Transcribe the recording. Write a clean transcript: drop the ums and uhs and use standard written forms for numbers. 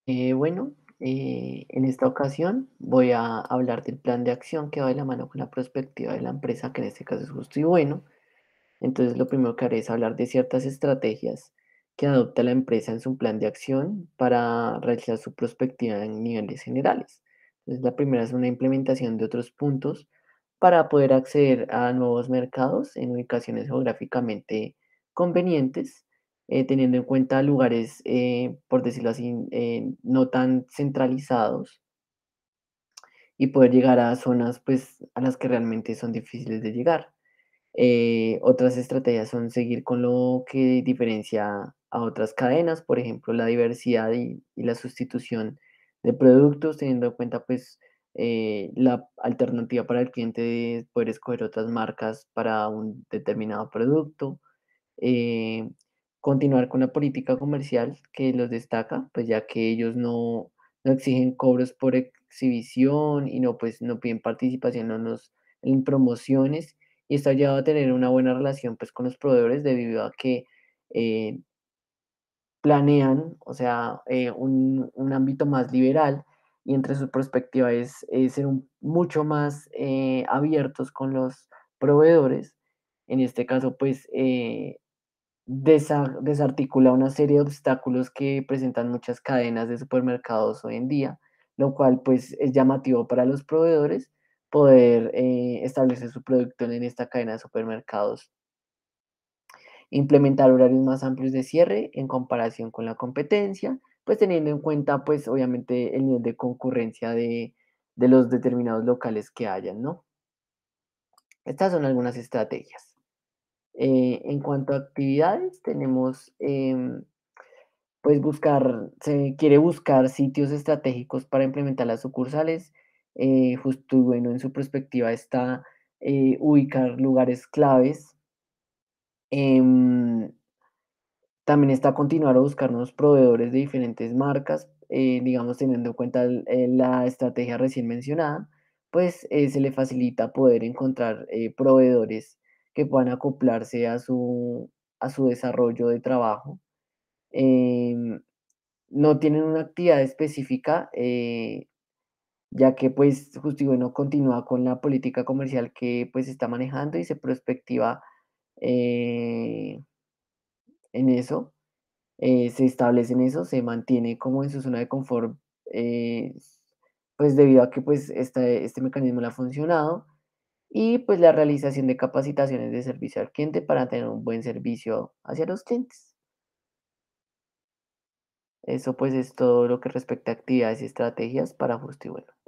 Bueno, en esta ocasión voy a hablar del plan de acción que va de la mano con la perspectiva de la empresa, que en este caso es Justo y Bueno. Entonces, lo primero que haré es hablar de ciertas estrategias que adopta la empresa en su plan de acción para realizar su perspectiva en niveles generales. Entonces, la primera es una implementación de otros puntos para poder acceder a nuevos mercados en ubicaciones geográficamente convenientes, teniendo en cuenta lugares, por decirlo así, no tan centralizados y poder llegar a zonas pues, a las que realmente son difíciles de llegar. Otras estrategias son seguir con lo que diferencia a otras cadenas, por ejemplo, la diversidad y la sustitución de productos, teniendo en cuenta pues la alternativa para el cliente de poder escoger otras marcas para un determinado producto. eh, Continuar con la política comercial que los destaca, pues ya que ellos no exigen cobros por exhibición y no, pues, no piden participación en promociones, y esto ha llevado a tener una buena relación pues con los proveedores debido a que eh, planean, o sea, un ámbito más liberal, y entre su perspectiva es ser mucho más abiertos con los proveedores. En este caso, pues, desarticula una serie de obstáculos que presentan muchas cadenas de supermercados hoy en día, lo cual pues es llamativo para los proveedores poder establecer su producto en esta cadena de supermercados. Implementar horarios más amplios de cierre en comparación con la competencia, pues teniendo en cuenta pues obviamente el nivel de concurrencia de los determinados locales que hayan, ¿no? Estas son algunas estrategias. En cuanto a actividades, tenemos pues se quiere buscar sitios estratégicos para implementar las sucursales. Justo y Bueno, en su perspectiva está ubicar lugares claves. Em, También está continuar a buscar nuevos proveedores de diferentes marcas, digamos, teniendo en cuenta la estrategia recién mencionada, pues se le facilita poder encontrar proveedores que puedan acoplarse a su desarrollo de trabajo. Em, no tienen una actividad específica, ya que pues Justo y Bueno continúa con la política comercial que pues está manejando y se prospectiva eh, en eso, se establece en eso, se mantiene como en su zona de confort, eh, pues debido a que pues este mecanismo le ha funcionado, y pues la realización de capacitaciones de servicio al cliente para tener un buen servicio hacia los clientes. Eso pues es todo lo que respecta a actividades y estrategias para Justo y Bueno.